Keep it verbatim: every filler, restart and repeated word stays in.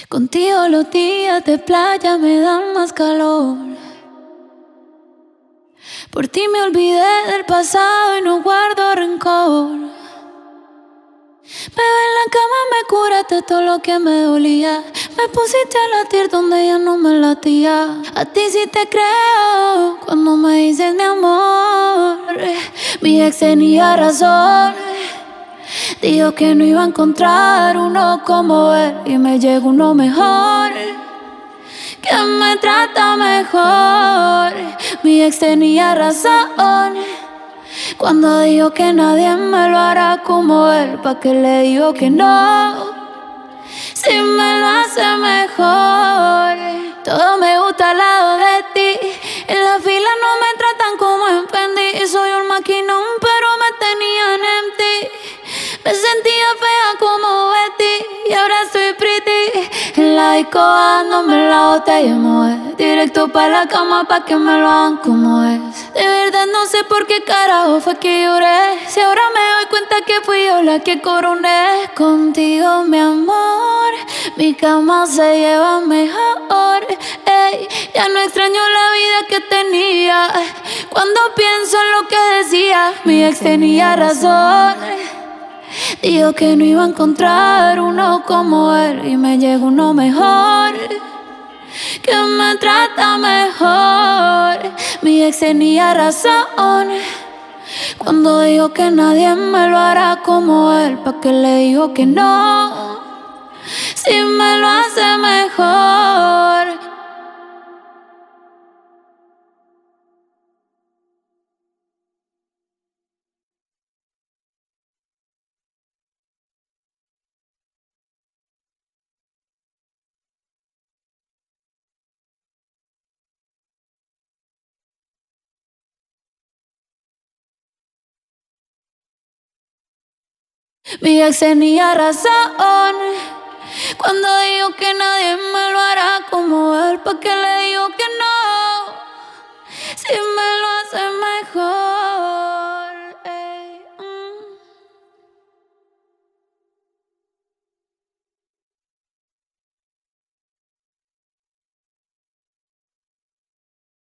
Contigo los días de playa me dan más calor. Por ti me olvidé del pasado y no guardo rencor. Bebé, en la cama me curaste todo lo que me dolía. Me pusiste a latir donde ya no me latía. A ti sí te creo cuando me dices mi amor. Mi ex tenía razón. Dijo que no iba a encontrar uno como él y me llegó uno mejor, que me trata mejor. Mi ex tenía razón cuando dijo que nadie me lo hará como él. ¿Pa' qué le digo que no? Si me lo hace mejor. Todo me gusta al lado de ti. En la fila no me tratan como en Fendi. Soy un maquinón pero me tenían en ti. Me sentía fea como Betty y ahora estoy pretty. En la disco dándome la botella Moet. Directo pa' la cama pa' que me lo hagan como es. De verdad no sé por qué carajo fue que lloré. Si ahora me doy cuenta que fui yo la que coroné. Contigo mi amor, mi cama se lleva mejor. Ey, ya no extraño la vida que tenía. Cuando pienso en lo que decía, mi ex tenía razón. Dijo que no iba a encontrar uno como él y me llegó uno mejor, que me trata mejor. Mi ex tenía razón cuando dijo que nadie me lo hará como él. ¿Pa' qué le digo que no? Si me lo hace mejor. Mi ex tenía razón cuando dijo que nadie me lo hará como él. ¿Pa' qué le digo que